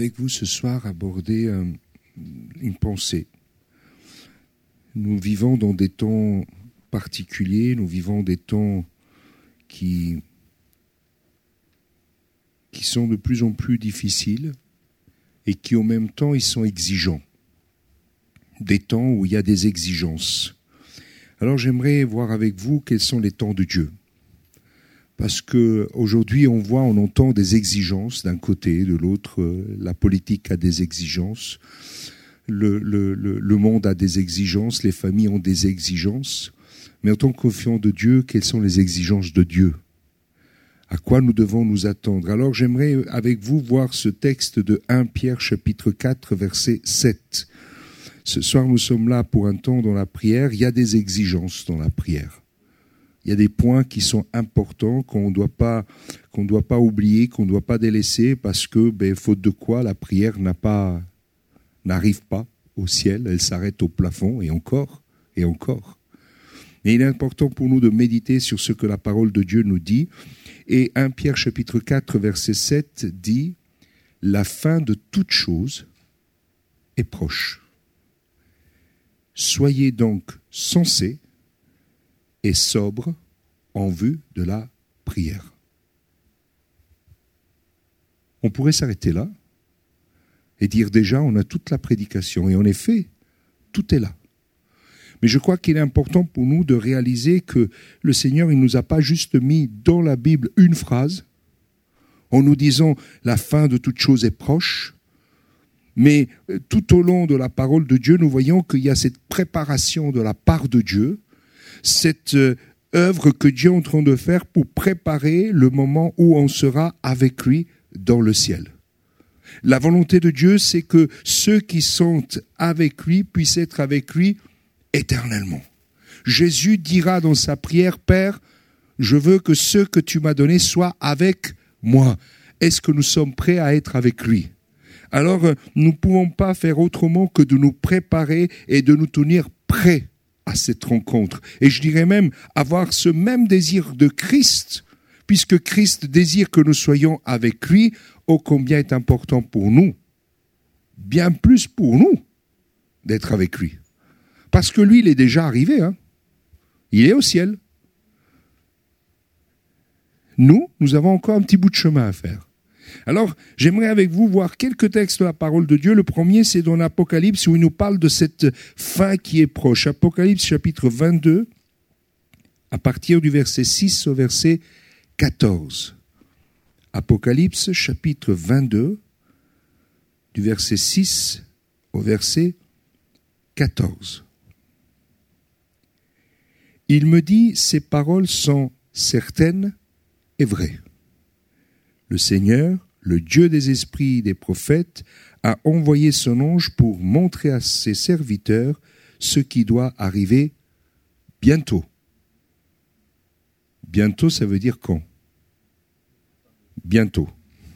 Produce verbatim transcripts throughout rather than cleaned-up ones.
avec vous ce soir aborder euh, une pensée. Nous vivons dans des temps particuliers, nous vivons des temps qui, qui sont de plus en plus difficiles et qui en même temps ils sont exigeants. Des temps où il y a des exigences. Alors j'aimerais voir avec vous quels sont les temps de Dieu. Parce qu'aujourd'hui, on voit, on entend des exigences d'un côté, de l'autre, euh, la politique a des exigences, le, le, le, le monde a des exigences, les familles ont des exigences. Mais en tant que confiants de Dieu, quelles sont les exigences de Dieu ? À quoi nous devons nous attendre ? Alors j'aimerais avec vous voir ce texte de premier Pierre chapitre quatre, verset sept. Ce soir, nous sommes là pour un temps dans la prière. Il y a des exigences dans la prière. Il y a des points qui sont importants qu'on ne doit pas, qu'on doit pas oublier, qu'on ne doit pas délaisser parce que, ben, faute de quoi, la prière n'a pas, n'arrive pas au ciel, elle s'arrête au plafond et encore, et encore. Mais il est important pour nous de méditer sur ce que la parole de Dieu nous dit. Et premier Pierre chapitre quatre, verset sept dit « La fin de toute chose est proche. Soyez donc sensés et sobre en vue de la prière. » On pourrait s'arrêter là et dire déjà on a toute la prédication. Et en effet, tout est là. Mais je crois qu'il est important pour nous de réaliser que le Seigneur, il ne nous a pas juste mis dans la Bible une phrase en nous disant la fin de toute chose est proche. Mais tout au long de la parole de Dieu, nous voyons qu'il y a cette préparation de la part de Dieu, cette œuvre que Dieu est en train de faire pour préparer le moment où on sera avec lui dans le ciel. La volonté de Dieu, c'est que ceux qui sont avec lui puissent être avec lui éternellement. Jésus dira dans sa prière, « Père, je veux que ceux que tu m'as donnés soient avec moi. » Est-ce que nous sommes prêts à être avec lui ? Alors, nous ne pouvons pas faire autrement que de nous préparer et de nous tenir prêts à cette rencontre. Et je dirais même avoir ce même désir de Christ, puisque Christ désire que nous soyons avec lui, ô combien est important pour nous, bien plus pour nous, d'être avec lui. Parce que lui, il est déjà arrivé, hein. Il est au ciel. Nous, nous avons encore un petit bout de chemin à faire. Alors, j'aimerais avec vous voir quelques textes de la parole de Dieu. Le premier, c'est dans l'Apocalypse où il nous parle de cette fin qui est proche. Apocalypse chapitre vingt-deux, à partir du verset six au verset quatorze. Apocalypse chapitre vingt-deux, du verset six au verset quatorze. Il me dit, ces paroles sont certaines et vraies. Le Seigneur, le Dieu des esprits des prophètes, a envoyé son ange pour montrer à ses serviteurs ce qui doit arriver bientôt. Bientôt, ça veut dire quand ? Bientôt.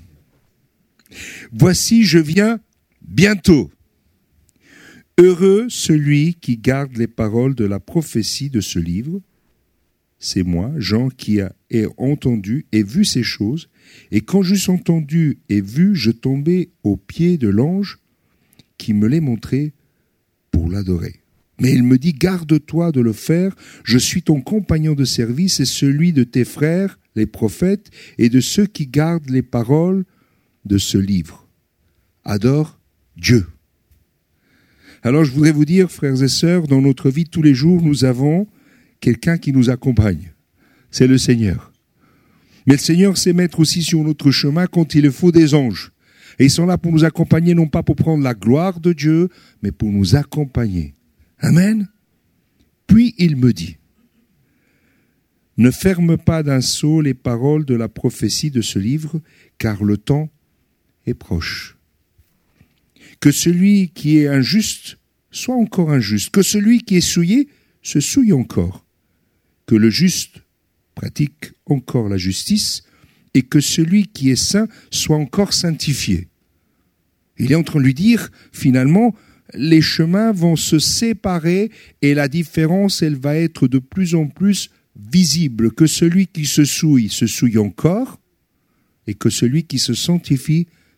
Voici, je viens bientôt. Heureux celui qui garde les paroles de la prophétie de ce livre. C'est moi, Jean, qui ai entendu et vu ces choses. Et quand j'eus entendu et vu, je tombai aux pieds de l'ange qui me les montrait pour l'adorer. Mais il me dit, garde-toi de le faire, je suis ton compagnon de service et celui de tes frères, les prophètes, et de ceux qui gardent les paroles de ce livre. Adore Dieu. Alors je voudrais vous dire, frères et sœurs, dans notre vie tous les jours, nous avons quelqu'un qui nous accompagne. C'est le Seigneur. Mais le Seigneur sait mettre aussi sur notre chemin quand il le faut des anges. Et ils sont là pour nous accompagner, non pas pour prendre la gloire de Dieu, mais pour nous accompagner. Amen. Puis il me dit, ne ferme pas d'un sceau les paroles de la prophétie de ce livre, car le temps est proche. Que celui qui est injuste soit encore injuste, que celui qui est souillé se souille encore, que le juste pratique encore la justice et que celui qui est saint soit encore sanctifié. Il est en train de lui dire, finalement, les chemins vont se séparer et la différence, elle va être de plus en plus visible, que celui qui se souille se souille encore et que celui qui se sanctifie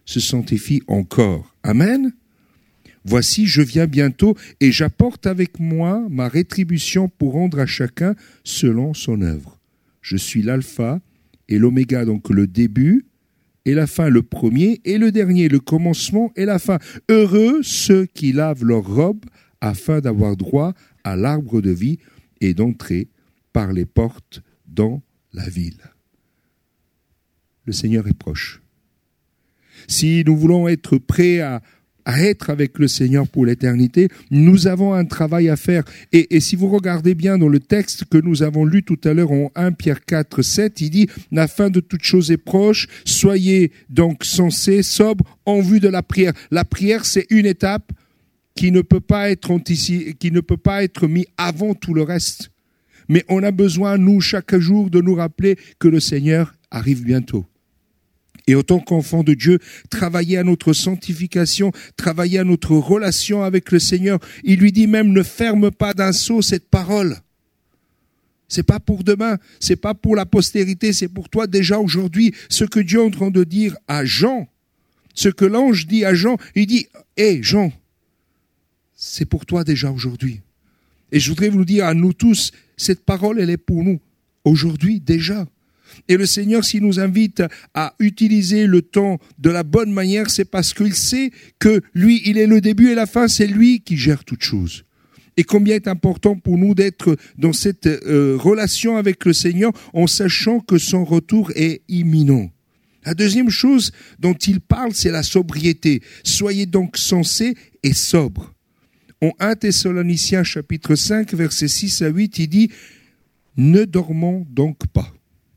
se sanctifie encore. Amen. Voici, je viens bientôt et j'apporte avec moi ma rétribution pour rendre à chacun selon son œuvre. Je suis l'alpha et l'oméga, donc le début et la fin, le premier et le dernier, le commencement et la fin. Heureux ceux qui lavent leurs robes afin d'avoir droit à l'arbre de vie et d'entrer par les portes dans la ville. Le Seigneur est proche. Si nous voulons être prêts à à être avec le Seigneur pour l'éternité, nous avons un travail à faire. Et, et si vous regardez bien dans le texte que nous avons lu tout à l'heure en premier Pierre quatre, sept, il dit « La fin de toute chose est proche, soyez donc sensés, sobres, en vue de la prière. » La prière, c'est une étape qui ne peut pas être antici- qui ne peut pas être mise avant tout le reste. Mais on a besoin, nous, chaque jour, de nous rappeler que le Seigneur arrive bientôt. Et en tant qu'enfant de Dieu, travailler à notre sanctification, travailler à notre relation avec le Seigneur. Il lui dit même, ne ferme pas d'un sceau cette parole. C'est pas pour demain, c'est pas pour la postérité, c'est pour toi déjà aujourd'hui. Ce que Dieu est en train de dire à Jean, ce que l'ange dit à Jean, il dit, hé hey, Jean, c'est pour toi déjà aujourd'hui. Et je voudrais vous dire à nous tous, cette parole, elle est pour nous aujourd'hui déjà. Et le Seigneur, s'il nous invite à utiliser le temps de la bonne manière, c'est parce qu'il sait que lui, il est le début et la fin, c'est lui qui gère toutes choses. Et combien est important pour nous d'être dans cette euh, relation avec le Seigneur en sachant que son retour est imminent. La deuxième chose dont il parle, c'est la sobriété. Soyez donc sensés et sobres. En premier Thessaloniciens chapitre cinq, versets six à huit, il dit « Ne dormons donc pas.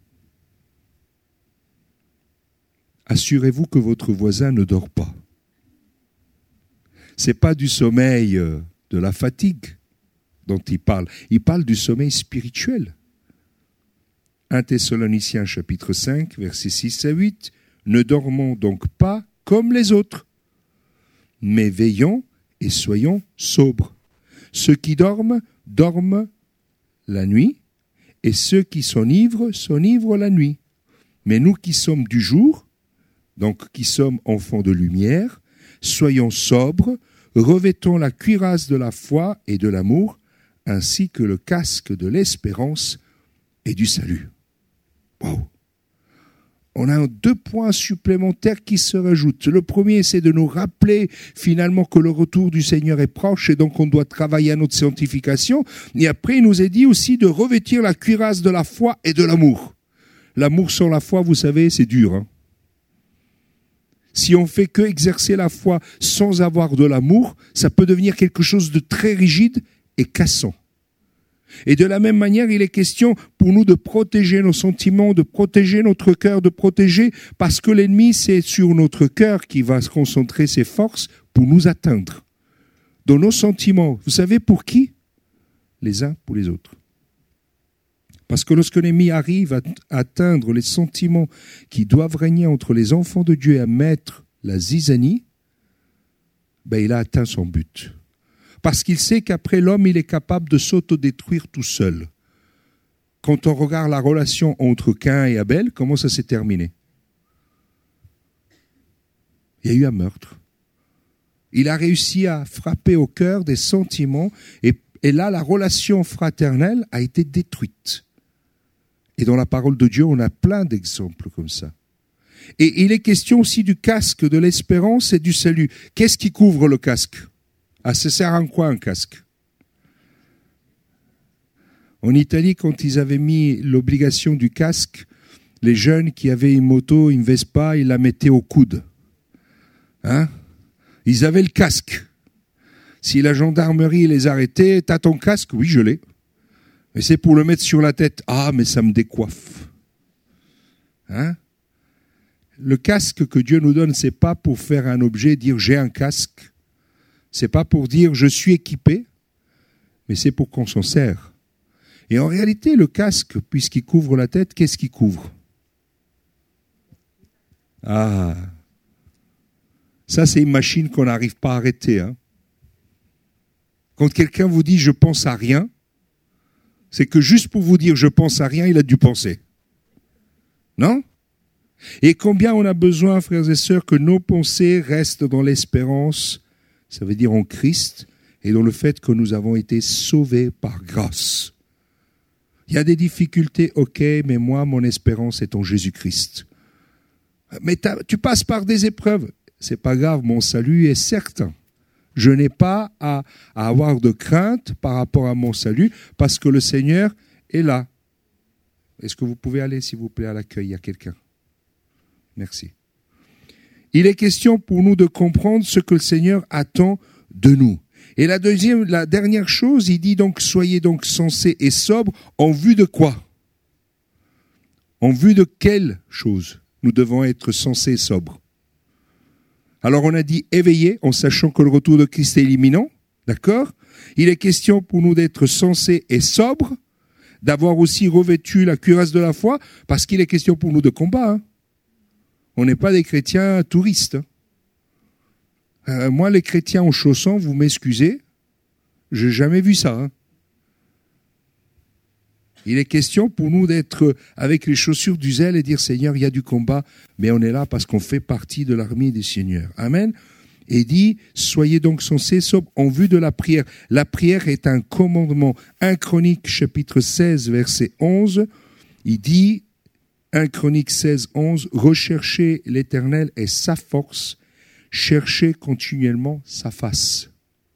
Assurez-vous que votre voisin ne dort pas. » Ce n'est pas du sommeil de la fatigue dont il parle. Il parle du sommeil spirituel. premier Thessaloniciens chapitre cinq, versets six à huit. « Ne dormons donc pas comme les autres, mais veillons et soyons sobres. Ceux qui dorment, dorment la nuit, et ceux qui s'enivrent, s'enivrent la nuit. Mais nous qui sommes du jour, donc qui sommes enfants de lumière, soyons sobres, revêtons la cuirasse de la foi et de l'amour, ainsi que le casque de l'espérance et du salut. » Wow. On a deux points supplémentaires qui se rajoutent. Le premier, c'est de nous rappeler finalement que le retour du Seigneur est proche et donc on doit travailler à notre sanctification. Et après, il nous est dit aussi de revêtir la cuirasse de la foi et de l'amour. L'amour sans la foi, vous savez, c'est dur, hein. Si on fait que exercer la foi sans avoir de l'amour, ça peut devenir quelque chose de très rigide et cassant. Et de la même manière, il est question pour nous de protéger nos sentiments, de protéger notre cœur, de protéger, parce que l'ennemi, c'est sur notre cœur qu'il va se concentrer ses forces pour nous atteindre. Dans nos sentiments, vous savez pour qui ? Les uns pour les autres. Parce que lorsque l'ennemi arrive à atteindre les sentiments qui doivent régner entre les enfants de Dieu et à mettre la zizanie, ben il a atteint son but. Parce qu'il sait qu'après l'homme, il est capable de s'autodétruire tout seul. Quand on regarde la relation entre Caïn et Abel, comment ça s'est terminé ? Il y a eu un meurtre. Il a réussi à frapper au cœur des sentiments et, et là, la relation fraternelle a été détruite. Et dans la parole de Dieu, on a plein d'exemples comme ça. Et il est question aussi du casque de l'espérance et du salut. Qu'est-ce qui couvre le casque ? Ah, ça sert à quoi un casque ? En Italie, quand ils avaient mis l'obligation du casque, les jeunes qui avaient une moto, une Vespa, ils la mettaient au coude. Hein ? Ils avaient le casque. Si la gendarmerie les arrêtait, « T'as ton casque ?» « Oui, je l'ai. » Mais c'est pour le mettre sur la tête. « Ah, mais ça me décoiffe. » Hein ? Le casque que Dieu nous donne, c'est pas pour faire un objet, dire « j'ai un casque ». C'est pas pour dire « je suis équipé », mais c'est pour qu'on s'en sert. Et en réalité, le casque, puisqu'il couvre la tête, qu'est-ce qu'il couvre ? Ah, ça c'est une machine qu'on n'arrive pas à arrêter. Hein. Quand quelqu'un vous dit « je pense à rien », c'est que juste pour vous dire « je pense à rien », il a dû penser. Non ? Et combien on a besoin, frères et sœurs, que nos pensées restent dans l'espérance, ça veut dire en Christ, et dans le fait que nous avons été sauvés par grâce. Il y a des difficultés, ok, mais moi, mon espérance est en Jésus-Christ. Mais tu passes par des épreuves. C'est pas grave, mon salut est certain. Je n'ai pas à, à avoir de crainte par rapport à mon salut, parce que le Seigneur est là. Est-ce que vous pouvez aller, s'il vous plaît, à l'accueil? Il y a quelqu'un. Merci. Il est question pour nous de comprendre ce que le Seigneur attend de nous. Et la deuxième, la dernière chose, il dit donc, soyez donc sensés et sobres, en vue de quoi? En vue de quelle chose nous devons être sensés et sobres? Alors on a dit éveillés, en sachant que le retour de Christ est imminent, d'accord? Il est question pour nous d'être sensés et sobres, d'avoir aussi revêtu la cuirasse de la foi, parce qu'il est question pour nous de combat. Hein. On n'est pas des chrétiens touristes. Euh, moi, les chrétiens en chaussons, vous m'excusez, j'ai jamais vu ça. Hein. Il est question pour nous d'être avec les chaussures du zèle et dire, Seigneur, il y a du combat, mais on est là parce qu'on fait partie de l'armée des seigneurs. Amen. Et dit, soyez donc sensés, sobres, en vue de la prière. La prière est un commandement. un Chronique, chapitre seize, verset onze, il dit, un Chronique seize, onze, recherchez l'Éternel et sa force, cherchez continuellement sa face.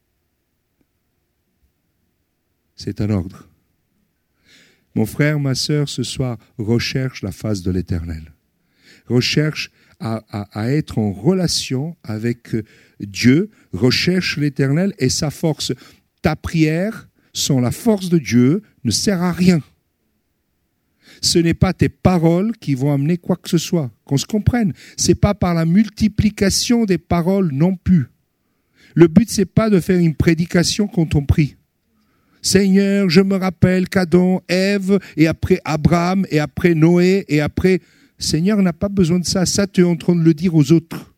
C'est un ordre. Mon frère, ma sœur, ce soir, recherche la face de l'Éternel. Recherche à, à, à être en relation avec Dieu, recherche l'Éternel et sa force. Ta prière, sans la force de Dieu, ne sert à rien. Ce n'est pas tes paroles qui vont amener quoi que ce soit. Qu'on se comprenne. C'est pas par la multiplication des paroles non plus. Le but, c'est pas de faire une prédication quand on prie. Seigneur, je me rappelle qu'Adam, Ève, et après Abraham, et après Noé, et après... Seigneur n'a pas besoin de ça. Ça, tu es en train de le dire aux autres.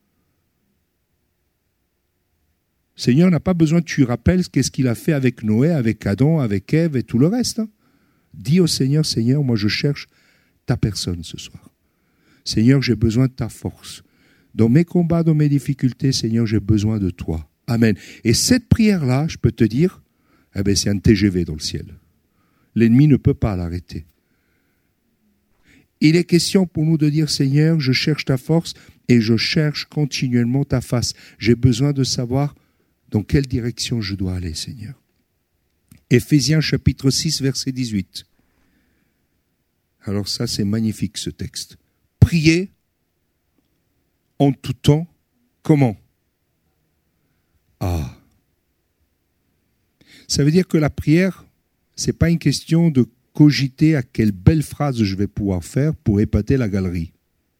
Seigneur n'a pas besoin que tu rappelles qu'est-ce qu'il a fait avec Noé, avec Adam, avec Ève et tout le reste. Hein. Dis au Seigneur, Seigneur, moi je cherche ta personne ce soir. Seigneur, j'ai besoin de ta force. Dans mes combats, dans mes difficultés, Seigneur, j'ai besoin de toi. Amen. Et cette prière-là, je peux te dire, eh ben, c'est un T G V dans le ciel. L'ennemi ne peut pas l'arrêter. Il est question pour nous de dire, Seigneur, je cherche ta force et je cherche continuellement ta face. J'ai besoin de savoir dans quelle direction je dois aller, Seigneur. Éphésiens chapitre six, verset dix-huit. Alors ça, c'est magnifique ce texte. Priez en tout temps. Comment? Ah. Ça veut dire que la prière, c'est pas une question de cogiter à quelle belle phrase je vais pouvoir faire pour épater la galerie.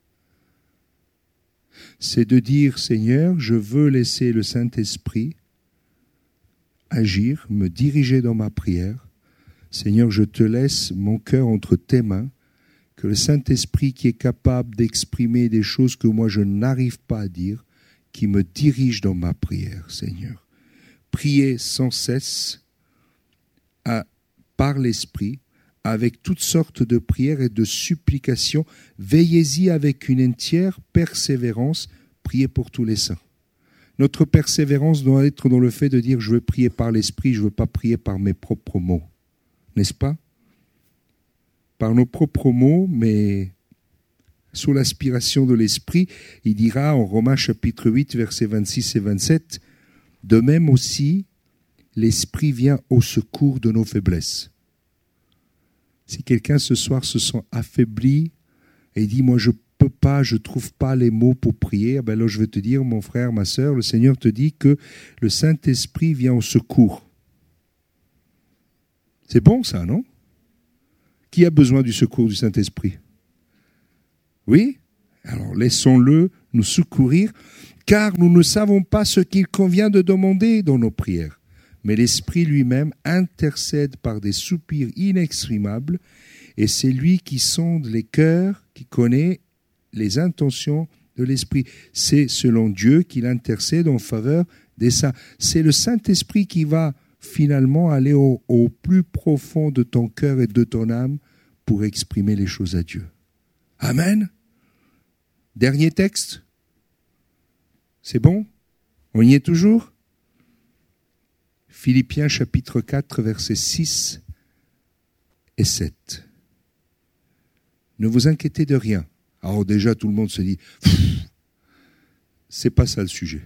C'est de dire, Seigneur, je veux laisser le Saint-Esprit agir, me diriger dans ma prière. Seigneur, je te laisse mon cœur entre tes mains, que le Saint-Esprit qui est capable d'exprimer des choses que moi je n'arrive pas à dire, qui me dirige dans ma prière, Seigneur. Priez sans cesse à, par l'Esprit, avec toutes sortes de prières et de supplications. Veillez-y avec une entière persévérance. Priez pour tous les saints. Notre persévérance doit être dans le fait de dire « je veux prier par l'Esprit, je ne veux pas prier par mes propres mots ». N'est-ce pas? Par nos propres mots, mais sous l'inspiration de l'Esprit, il dira en Romains chapitre huit, versets vingt-six et vingt-sept, « De même aussi, l'Esprit vient au secours de nos faiblesses. » Si quelqu'un ce soir se sent affaibli et dit « moi je ne peux pas, je ne trouve pas les mots pour prier », ben là je vais te dire, mon frère, ma sœur, le Seigneur te dit que le Saint-Esprit vient au secours. C'est bon ça, non? Qui a besoin du secours du Saint-Esprit? Oui? Alors laissons-le nous secourir, car nous ne savons pas ce qu'il convient de demander dans nos prières. Mais l'Esprit lui-même intercède par des soupirs inexprimables, et c'est lui qui sonde les cœurs, qui connaît les intentions de l'Esprit. C'est selon Dieu qu'il intercède en faveur des saints. C'est le Saint-Esprit qui va finalement aller au, au plus profond de ton cœur et de ton âme pour exprimer les choses à Dieu. Amen. Dernier texte. C'est bon? On y est toujours? Philippiens chapitre quatre, versets six et sept. Ne vous inquiétez de rien. Alors déjà, tout le monde se dit, c'est pas ça le sujet.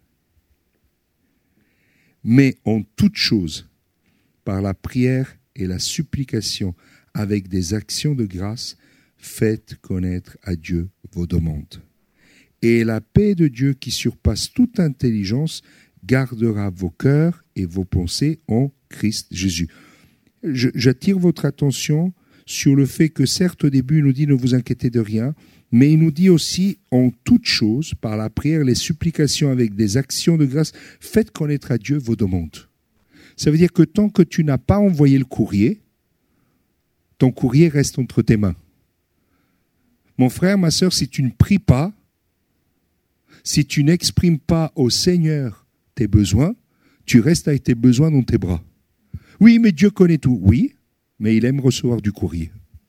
Mais en toute chose, par la prière et la supplication, avec des actions de grâce, faites connaître à Dieu vos demandes. Et la paix de Dieu qui surpasse toute intelligence gardera vos cœurs et vos pensées en Christ Jésus. Je, j'attire votre attention sur le fait que certes au début il nous dit ne vous inquiétez de rien, mais il nous dit aussi en toute chose, par la prière, les supplications avec des actions de grâce, faites connaître à Dieu vos demandes. Ça veut dire que tant que tu n'as pas envoyé le courrier, ton courrier reste entre tes mains. Mon frère, ma sœur, si tu ne pries pas, si tu n'exprimes pas au Seigneur tes besoins, tu restes avec tes besoins dans tes bras. Oui, mais Dieu connaît tout. Oui, mais il aime recevoir du courrier.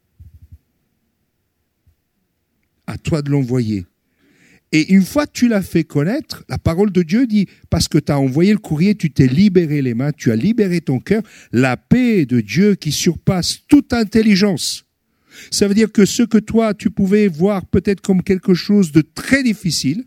À toi de l'envoyer. Et une fois que tu l'as fait connaître, la parole de Dieu dit, parce que tu as envoyé le courrier, tu t'es libéré les mains, tu as libéré ton cœur, la paix de Dieu qui surpasse toute intelligence. Ça veut dire que ce que toi, tu pouvais voir peut-être comme quelque chose de très difficile,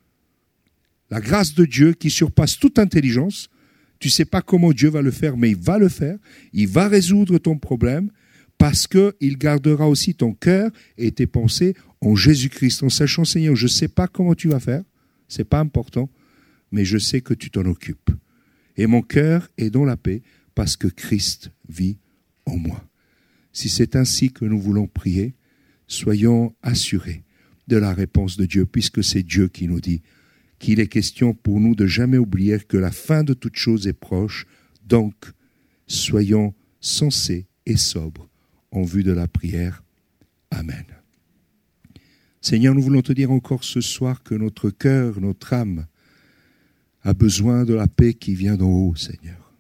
la grâce de Dieu qui surpasse toute intelligence, tu ne sais pas comment Dieu va le faire, mais il va le faire, il va résoudre ton problème, parce qu'il gardera aussi ton cœur et tes pensées en Jésus-Christ, en sachant, Seigneur, je ne sais pas comment tu vas faire, ce n'est pas important, mais je sais que tu t'en occupes. Et mon cœur est dans la paix parce que Christ vit en moi. Si c'est ainsi que nous voulons prier, soyons assurés de la réponse de Dieu, puisque c'est Dieu qui nous dit qu'il est question pour nous de jamais oublier que la fin de toute chose est proche. Donc, soyons sensés et sobres en vue de la prière. Amen. Seigneur, nous voulons te dire encore ce soir que notre cœur, notre âme a besoin de la paix qui vient d'en haut, Seigneur.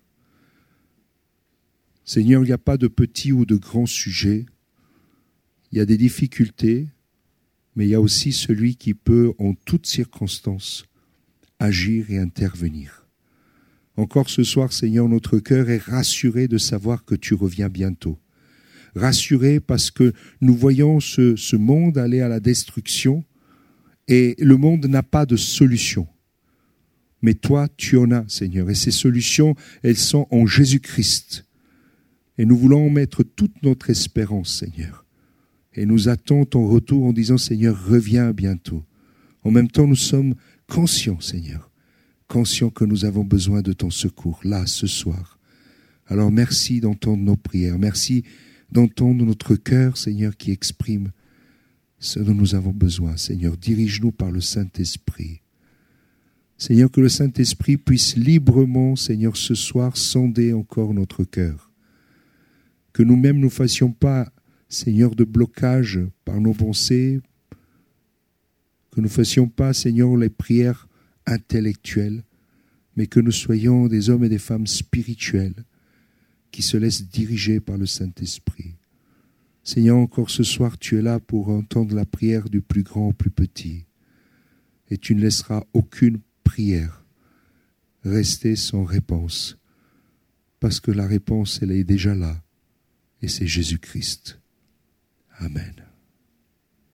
Seigneur, il n'y a pas de petits ou de grands sujets. Il y a des difficultés, mais il y a aussi celui qui peut, en toutes circonstances, agir et intervenir. Encore ce soir, Seigneur, notre cœur est rassuré de savoir que tu reviens bientôt. Rassuré parce que nous voyons ce, ce monde aller à la destruction et le monde n'a pas de solution. Mais toi, tu en as, Seigneur. Et ces solutions, elles sont en Jésus-Christ. Et nous voulons mettre toute notre espérance, Seigneur. Et nous attendons ton retour en disant, Seigneur, reviens bientôt. En même temps, nous sommes conscients, Seigneur, conscients que nous avons besoin de ton secours, là, ce soir. Alors merci d'entendre nos prières. Merci d'entendre notre cœur, Seigneur, qui exprime ce dont nous avons besoin. Seigneur, dirige-nous par le Saint-Esprit. Seigneur, que le Saint-Esprit puisse librement, Seigneur, ce soir, sonder encore notre cœur. Que nous-mêmes ne fassions pas, Seigneur, de blocage par nos pensées, que nous ne fassions pas, Seigneur, les prières intellectuelles, mais que nous soyons des hommes et des femmes spirituels qui se laissent diriger par le Saint-Esprit. Seigneur, encore ce soir, tu es là pour entendre la prière du plus grand au plus petit. Et tu ne laisseras aucune prière rester sans réponse, parce que la réponse, elle est déjà là, et c'est Jésus-Christ. Amen.